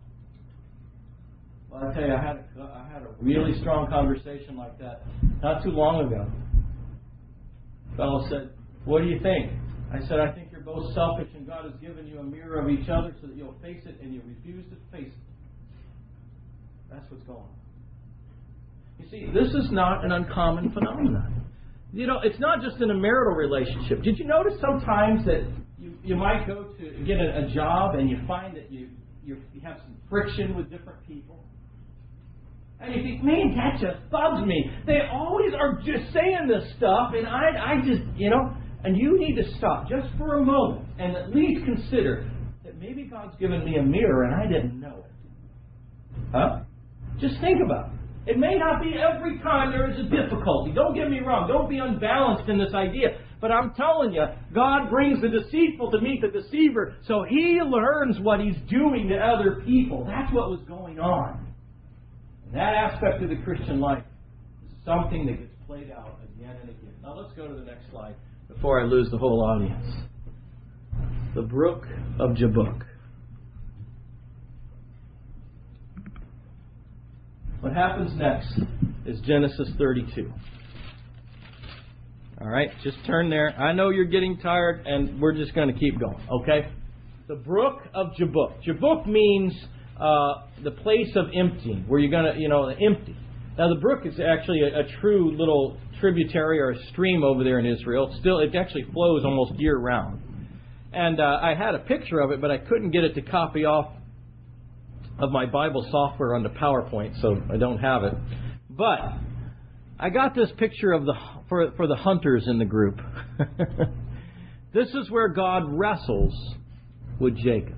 Well, I tell you, I had, a, I had a really strong conversation like that not too long ago. The fellow said, what do you think? I said, I think you're both selfish, and God has given you a mirror of each other so that you'll face it, and you refuse to face it. That's what's going on. You see, this is not an uncommon phenomenon. You know, it's not just in a marital relationship. Did you notice sometimes that you, you might go to get a, a job and you find that you, you you have some friction with different people? And you think, man, that just bugs me. They always are just saying this stuff, and I, I just, you know, and you need to stop just for a moment and at least consider that maybe God's given me a mirror and I didn't know it. Huh? Just think about it. It may not be every time there is a difficulty. Don't get me wrong. Don't be unbalanced in this idea. But I'm telling you, God brings the deceitful to meet the deceiver, so he learns what he's doing to other people. That's what was going on. And that aspect of the Christian life is something that gets played out again and again. Now let's go to the next slide before I lose the whole audience. The Brook of Jabbok. What happens next is Genesis thirty-two. All right, just turn there. I know you're getting tired, and we're just going to keep going, okay? The Brook of Jabbok. Jabbok means uh, the place of emptying, where you're going to, you know, empty. Now, the brook is actually a, a true little tributary or a stream over there in Israel. Still, it actually flows almost year-round. And uh, I had a picture of it, but I couldn't get it to copy off of my Bible software onto PowerPoint, so I don't have it. But I got this picture of the for for the hunters in the group. This is where God wrestles with Jacob.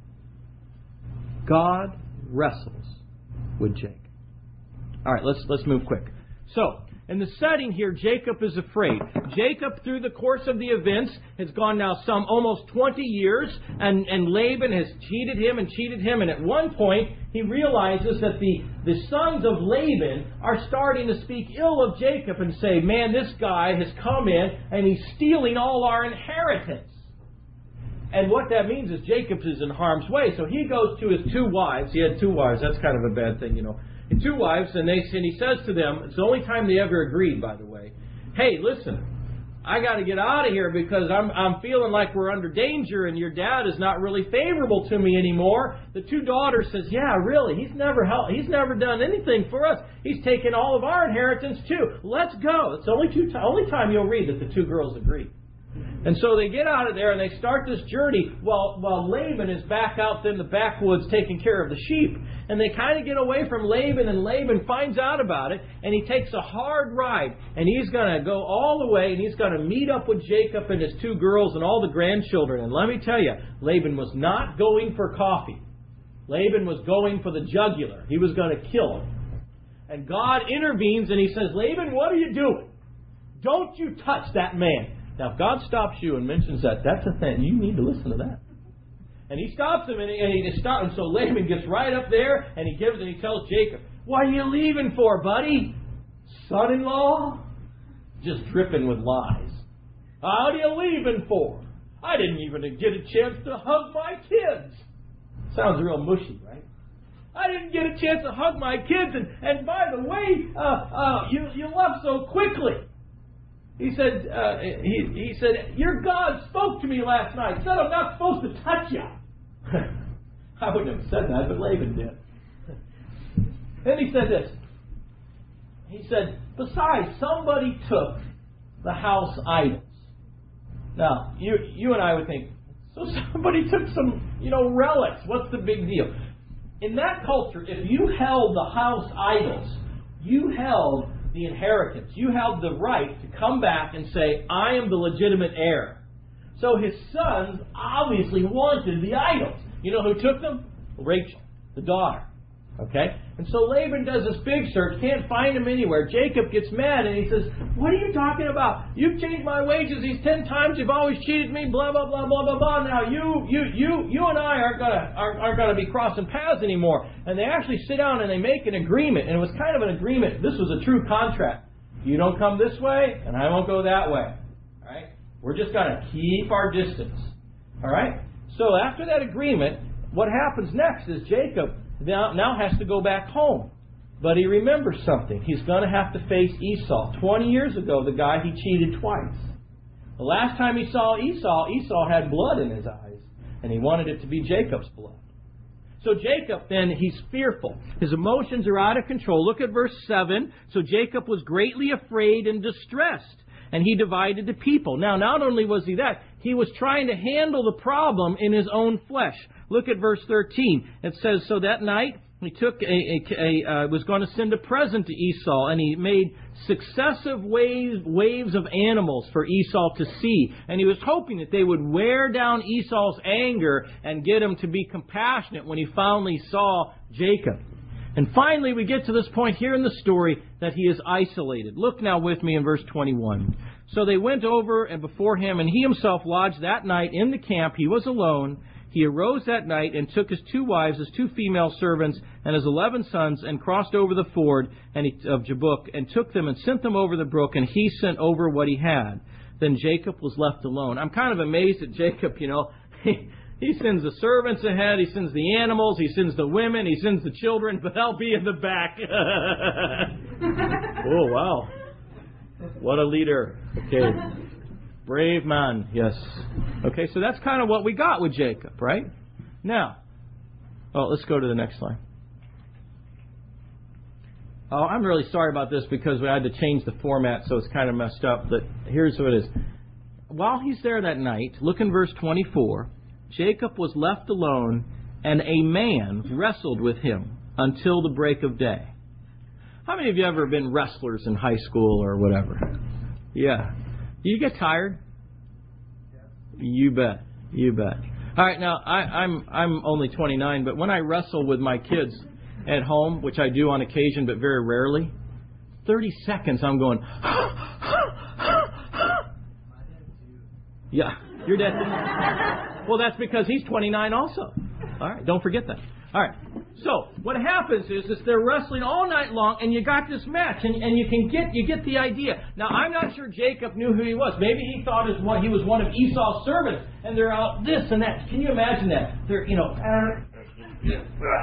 God wrestles with Jacob. All right, let's let's move quick. So, in the setting here, Jacob is afraid. Jacob, through the course of the events, has gone now some almost twenty years, and, and Laban has cheated him and cheated him. And at one point, he realizes that the, the sons of Laban are starting to speak ill of Jacob and say, man, this guy has come in and he's stealing all our inheritance. And what that means is Jacob is in harm's way. So he goes to his two wives. He had two wives. That's kind of a bad thing, you know. Two wives, and they and he says to them, it's the only time they ever agreed, by the way, hey, listen, I got to get out of here because I'm I'm feeling like we're under danger and your dad is not really favorable to me anymore. The two daughters says, yeah, really, he's never helped, he's never done anything for us. He's taken all of our inheritance too. Let's go. It's the only two only time you'll read that the two girls agree. And so they get out of there and they start this journey while while Laban is back out in the backwoods taking care of the sheep. And they kind of get away from Laban, and Laban finds out about it, and he takes a hard ride. And he's going to go all the way, and he's going to meet up with Jacob and his two girls and all the grandchildren. And let me tell you, Laban was not going for coffee. Laban was going for the jugular. He was going to kill him. And God intervenes, and he says, Laban, what are you doing? Don't you touch that man. Now, if God stops you and mentions that, that's a thing. You need to listen to that. And he stops him, and he, and he just stops. And so Laban gets right up there, and he gives, and he tells Jacob, "What are you leaving for, buddy? Son-in-law?" Just dripping with lies. "What are you leaving for? I didn't even get a chance to hug my kids." Sounds real mushy, right? "I didn't get a chance to hug my kids, and, and by the way, uh, uh, you you left so quickly." He said, uh, he, he said, "Your God spoke to me last night, said I'm not supposed to touch you." I wouldn't have said that, but Laban did. Then he said this. He said, "Besides, somebody took the house idols." Now, you you and I would think, so somebody took some, you know, relics. What's the big deal? In that culture, if you held the house idols, you held the inheritance. You held the right to come back and say, I am the legitimate heir. So his sons obviously wanted the idols. You know who took them? Rachel, the daughter. Okay? And so Laban does this big search, can't find him anywhere. Jacob gets mad and he says, what are you talking about? You've changed my wages these ten times. You've always cheated me, blah, blah, blah, blah, blah, blah. Now you you, you, you and I aren't going to aren't, aren't gonna be crossing paths anymore. And they actually sit down and they make an agreement. And it was kind of an agreement. This was a true contract. You don't come this way and I won't go that way. All right? We're just going to keep our distance. All right? So after that agreement, what happens next is Jacob Now, now has to go back home. But he remembers something. He's going to have to face Esau. Twenty years ago, the guy he cheated twice. The last time he saw Esau, Esau had blood in his eyes. And he wanted it to be Jacob's blood. So Jacob, then, he's fearful. His emotions are out of control. Look at verse seven. So Jacob was greatly afraid and distressed. And he divided the people. Now, not only was he that, he was trying to handle the problem in his own flesh. Look at verse thirteen. It says, so that night he took a, a, a uh, was going to send a present to Esau, and he made successive waves, waves of animals for Esau to see. And he was hoping that they would wear down Esau's anger and get him to be compassionate when he finally saw Jacob. And finally, we get to this point here in the story that he is isolated. Look now with me in verse twenty-one. So they went over and before him, and he himself lodged that night in the camp. He was alone. He arose that night and took his two wives, his two female servants, and his eleven sons, and crossed over the ford and he, of Jabbok, and took them and sent them over the brook, and he sent over what he had. Then Jacob was left alone. I'm kind of amazed at Jacob, you know. He, he sends the servants ahead, he sends the animals, he sends the women, he sends the children, but I'll be in the back. Oh, wow. What a leader. Okay. Brave man, yes. Okay, so that's kind of what we got with Jacob, right? Now, oh, let's go to the next slide. Oh, I'm really sorry about this because we had to change the format, so it's kind of messed up. But here's what it is. While he's there that night, look in verse twenty-four. Jacob was left alone, and a man wrestled with him until the break of day. How many of you ever been wrestlers in high school or whatever? Yeah. Do you get tired? You bet. You bet. All right, now, I, I'm I'm only twenty-nine, but when I wrestle with my kids at home, which I do on occasion but very rarely, thirty seconds I'm going, yeah, you're dead. Well, that's because he's twenty-nine also. All right, don't forget that. All right, so what happens is, is they're wrestling all night long, and you got this match, and, and you can get you get the idea. Now, I'm not sure Jacob knew who he was. Maybe he thought his one, he was one of Esau's servants, and they're out this and that. Can you imagine that? They're, you know, you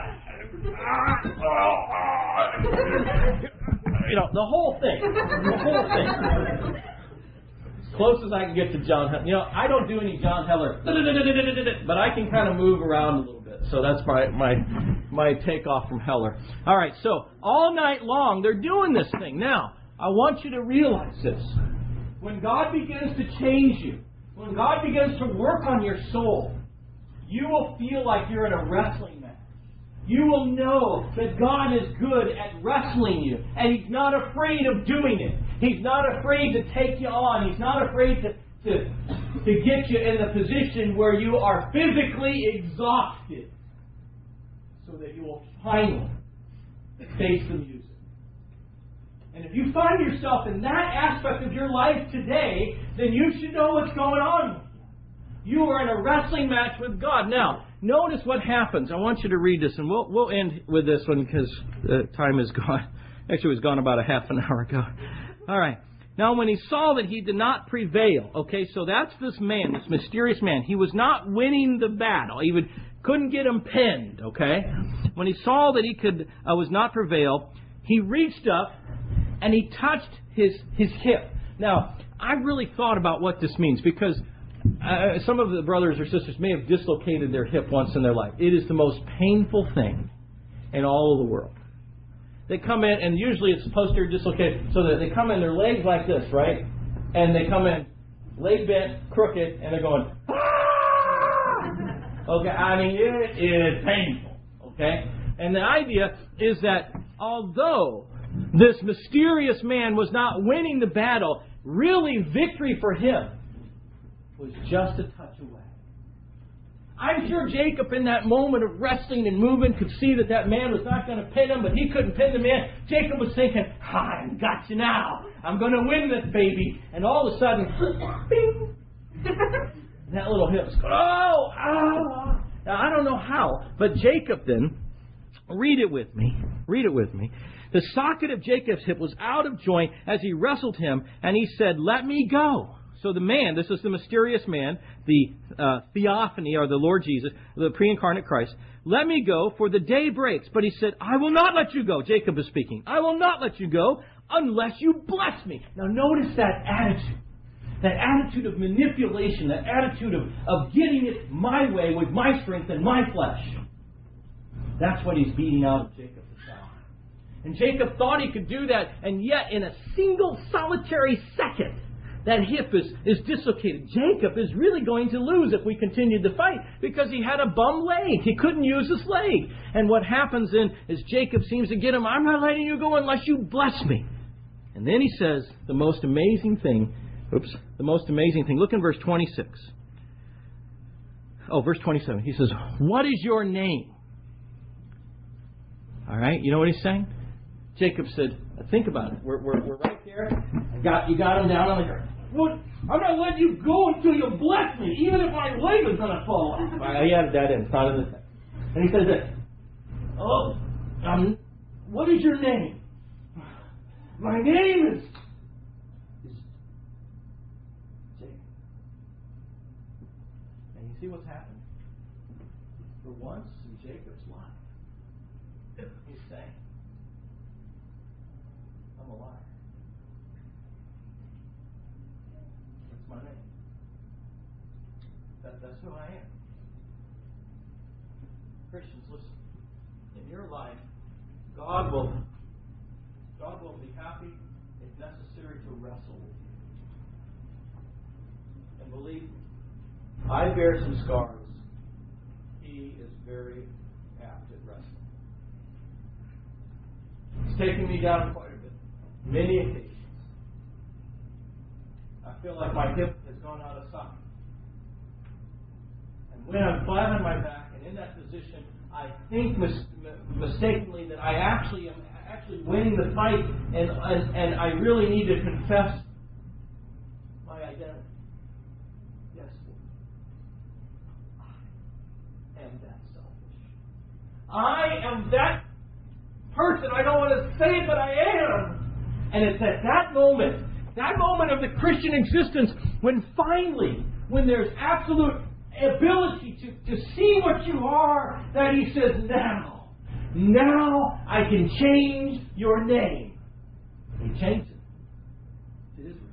know, the whole thing, the whole thing. As close as I can get to John Heller. You know, I don't do any John Heller, but I can kind of move around a little bit. So that's my my my takeoff from Heller. All right, so all night long they're doing this thing. Now, I want you to realize this. When God begins to change you, when God begins to work on your soul, you will feel like you're in a wrestling match. You will know that God is good at wrestling you, and He's not afraid of doing it. He's not afraid to take you on. He's not afraid to, to, to get you in the position where you are physically exhausted so that you will finally face the music. And if you find yourself in that aspect of your life today, then you should know what's going on. You are in a wrestling match with God. Now, notice what happens. I want you to read this, and we'll we'll end with this one because the time is gone. Actually, it was gone about a half an hour ago. All right. Now, when he saw that he did not prevail, okay, so that's this man, this mysterious man. He was not winning the battle. He would, couldn't get him pinned, okay? When he saw that he could uh, was not prevail, he reached up and he touched his his hip. Now, I've really thought about what this means because uh, some of the brothers or sisters may have dislocated their hip once in their life. It is the most painful thing in all of the world. They come in, and usually it's posterior dislocated, so that they come in their legs like this, right? And they come in leg bent, crooked, and they're going, ah! Okay, I mean, it is painful. Okay? And the idea is that although this mysterious man was not winning the battle, really victory for him was just a touch away. I'm sure Jacob in that moment of wrestling and moving could see that that man was not going to pin him, but he couldn't pin the man. Jacob was thinking, ah, I've got you now. I'm going to win this baby. And all of a sudden, bing, that little hip was going, oh, ah. Now, I don't know how, but Jacob then, read it with me, read it with me. The socket of Jacob's hip was out of joint as he wrestled him, and he said, let me go. So the man, this is the mysterious man, the uh, theophany, or the Lord Jesus, the pre-incarnate Christ, let me go, for the day breaks. But he said, I will not let you go. Jacob is speaking. I will not let you go unless you bless me. Now notice that attitude. That attitude of manipulation, that attitude of, of getting it my way with my strength and my flesh. That's what he's beating out of Jacob the child. And Jacob thought he could do that, and yet in a single solitary second, that hip is, is dislocated. Jacob is really going to lose if we continued the fight because he had a bum leg. He couldn't use his leg. And what happens then is Jacob seems to get him, I'm not letting you go unless you bless me. And then he says the most amazing thing. Oops. The most amazing thing. Look in verse twenty-six. Oh, verse twenty-seven. He says, what is your name? All right. You know what he's saying? Jacob said, think about it. We're, we're, we're right there. I got, you got him down on the ground. What? I'm not letting you go until you bless me, even if my leg is going to fall off. Right, he added that in. It's not in the text. And he says this. Oh, um, what is your name? My name is... is Jacob. And you see what's happened? For once in Jacob's life, he's saying, I'm a liar. That's my name. That, that's who I am. Christians, listen. In your life, God will, God will be happy, if necessary, to wrestle with you. And believe me, I bear some scars. He is very apt at wrestling. It's taken me down quite a bit. Many occasions. I feel like my hip has gone out of socket. And when I'm flat on my back and in that position, I think mis- mistakenly that I actually am actually winning the fight, and, and and I really need to confess my identity. Yes, I am that selfish. I am that person. I don't want to say it, but I am. And it's at that moment, that moment of the Christian existence, when finally, when there's absolute ability to, to see what you are, that he says, now, now I can change your name. And he changed it to Israel.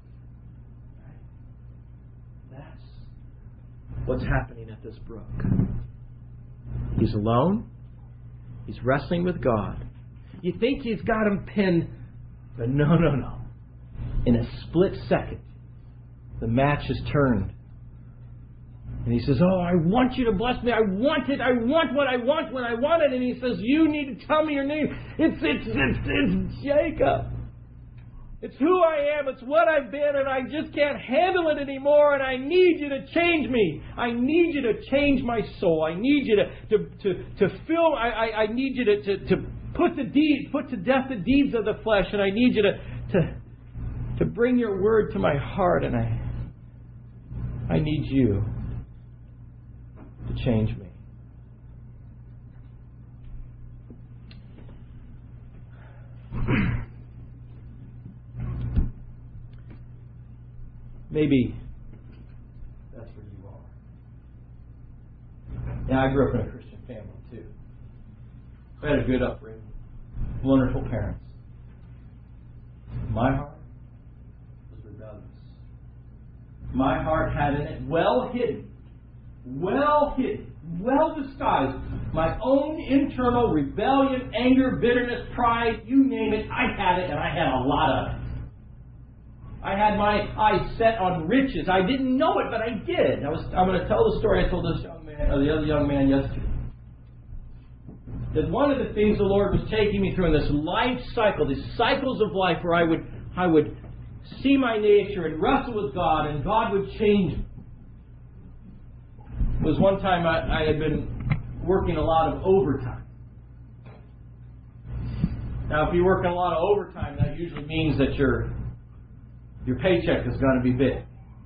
Right? That's what's happening at this brook. He's alone. He's wrestling with God. You think he's got him pinned, but no, no, no. In a split second, the match is turned. And he says, oh, I want you to bless me. I want it. I want what I want when I want it. And he says, you need to tell me your name. It's, it's, it's, it's Jacob. It's who I am. It's what I've been. And I just can't handle it anymore. And I need you to change me. I need you to change my soul. I need you to, to, to, to fill, I, I, I need you to, to, to put the deed, put to death the deeds of the flesh. And I need you to, to, to bring your word to my heart. And I, I need you to change me. Maybe that's where you are. Yeah, I grew up in a Christian family too. I had a good upbringing, wonderful parents. My heart was rebellious. My heart had in it, well hidden, well hidden, well disguised, my own internal rebellion, anger, bitterness, pride, you name it, I had it, and I had a lot of it. I had my eyes set on riches. I didn't know it, but I did. I was, I'm going to tell the story I told this young man, or the other young man yesterday. That one of the things the Lord was taking me through in this life cycle, these cycles of life where I would, I would see my nature and wrestle with God, and God would change me. Was one time I, I had been working a lot of overtime. Now, if you're working a lot of overtime, that usually means that your your paycheck is going to be big.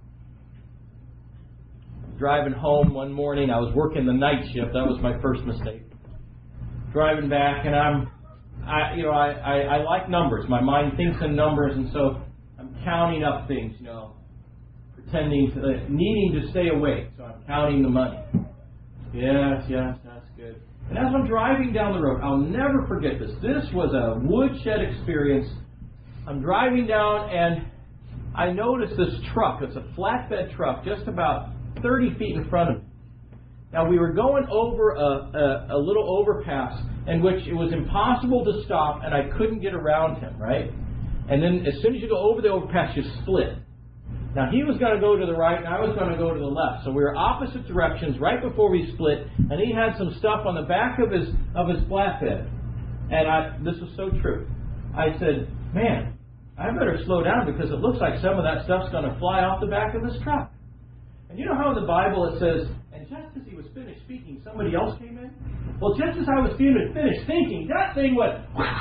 Driving home one morning, I was working the night shift. That was my first mistake. Driving back, and I'm, I, you know, I, I, I like numbers. My mind thinks in numbers, and so I'm counting up things, you know, pretending to, uh, needing to stay awake. So I'm counting the money. Yes, yes, that's good. And as I'm driving down the road, I'll never forget this. This was a woodshed experience. I'm driving down, and I noticed this truck. It's a flatbed truck, just about thirty feet in front of me. Now, we were going over a, a, a little overpass in which it was impossible to stop, and I couldn't get around him, right? And then as soon as you go over the overpass, you split. Now, he was going to go to the right, and I was going to go to the left. So we were opposite directions right before we split, and he had some stuff on the back of his of his flatbed. And I, this was so true. I said, man, I better slow down because it looks like some of that stuff's going to fly off the back of this truck. And you know how in the Bible it says, and just as he was finished speaking, somebody else came in? Well, just as I was finished thinking, that thing went,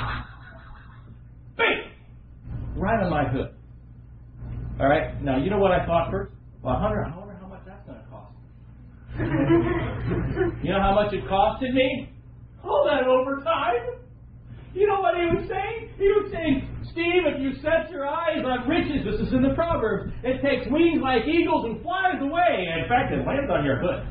bang, right on my hood. All right, now you know what I thought first? Well, I wonder, I wonder how much that's going to cost. You know how much it costed me? All that overtime. You know what he was saying? He was saying, Steve, if you set your eyes on riches, this is in the Proverbs, it takes wings like eagles and flies away. In fact, it lands on your hood.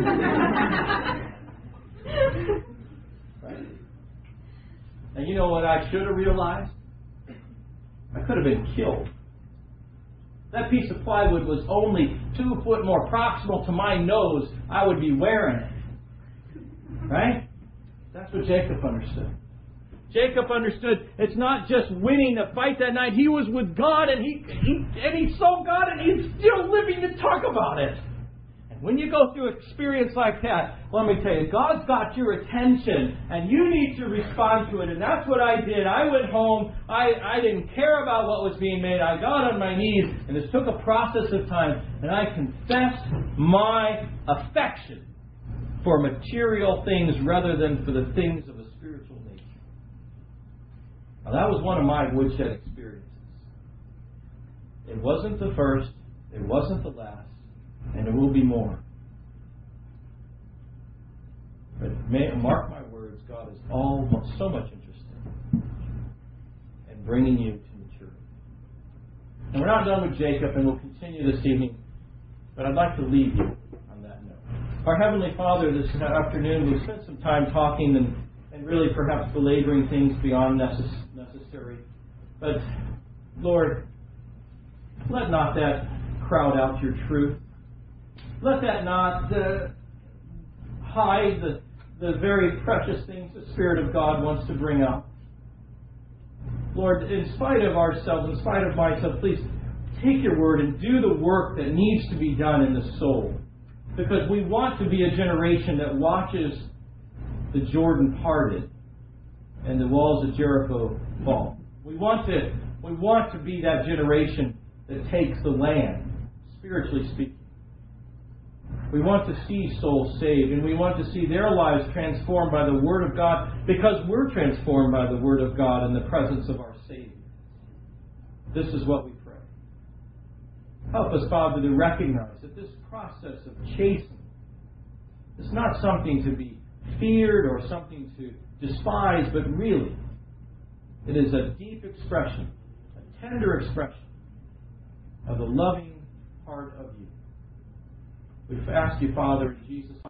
Right? And you know what I should have realized? I could have been killed. That piece of plywood was only two foot more proximal to my nose. I would be wearing it. Right? That's what Jacob understood. Jacob understood it's not just winning the fight that night. He was with God, and he, he and he saw God, and he's still living to talk about it. And when you go through an experience like that, let me tell you, God's got your attention, and you need to respond to it. And that's what I did. I went home. I, I didn't care about what was being made. I got on my knees, and this took a process of time, and I confessed my affection for material things rather than for the things of a spiritual nature. Now, that was one of my woodshed experiences. It wasn't the first, it wasn't the last, and it will be more. But may, mark my words, God is all so much interested in bringing you to maturity. And we're not done with Jacob, and we'll continue this evening, but I'd like to leave you on that note. Our Heavenly Father, this afternoon, we've spent some time talking and and really perhaps belaboring things beyond necess- necessary. But, Lord, let not that crowd out your truth. Let that not uh, hide the, the very precious things the Spirit of God wants to bring out. Lord, in spite of ourselves, in spite of myself, please take your word and do the work that needs to be done in the soul. Because we want to be a generation that watches the Jordan parted and the walls of Jericho fall. We want to we want to be that generation that takes the land, spiritually speaking. We want to see souls saved, and we want to see their lives transformed by the Word of God, because we're transformed by the Word of God in the presence of our Savior. This is what we pray. Help us, Father, to recognize that this process of chastening is not something to be feared or something to despise, but really, it is a deep expression, a tender expression of the loving heart of you. We ask you, Father, in Jesus' name.